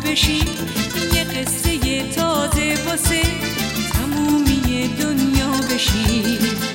بشین، یه قصه تازه واسه تمومی دنیا بشین.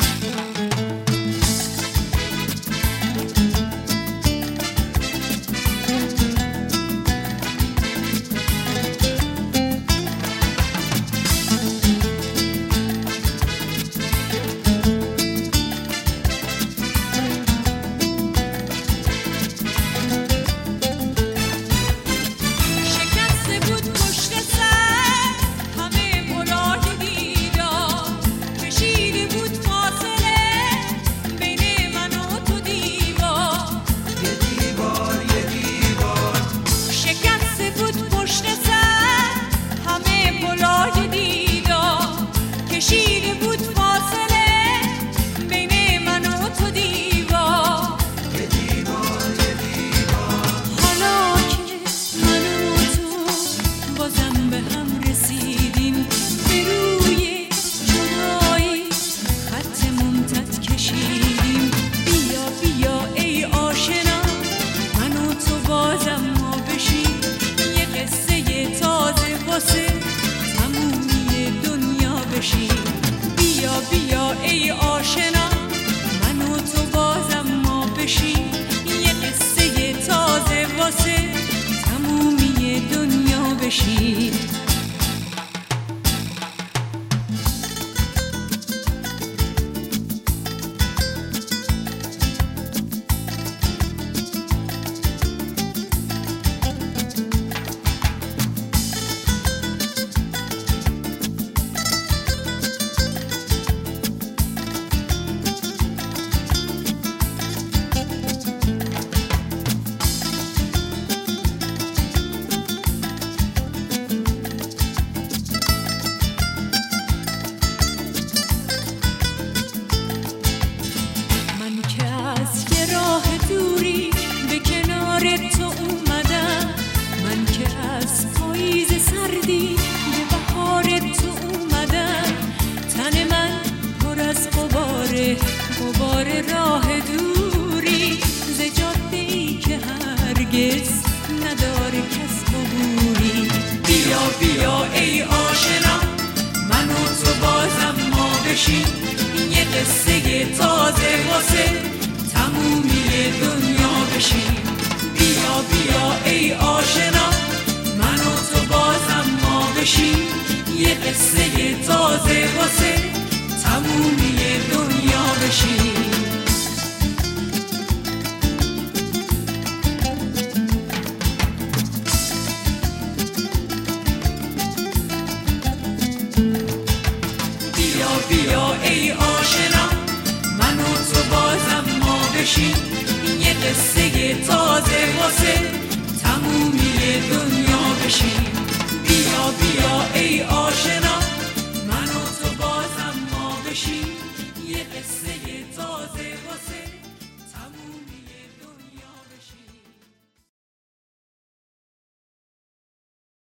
بیا بیا ای آشنا، من و تو بازم ما بشیم، یه قصه تازه واسه تمومی دنیا بشیم. تو اومدم، من که از پاییز سردی به بهار تو اومدم، تن من پر از غبار راه دوری، ز جاده‌ای که هرگز نداره کس عبوری. بیا بیا ای آشنا، من و تو بازم ما بشیم، یه قصه تازه واسه تمومی دنیا بشیم. بیا بیا ای آشنا، من و تو بازم ما بشیم، یه قصه تازه واسه تمومی دنیا بشیم. بیا بیا ای آشنا، من و تو بازم ما بشیم، یه قصه تازه واسه تمومی دنیا بشیم.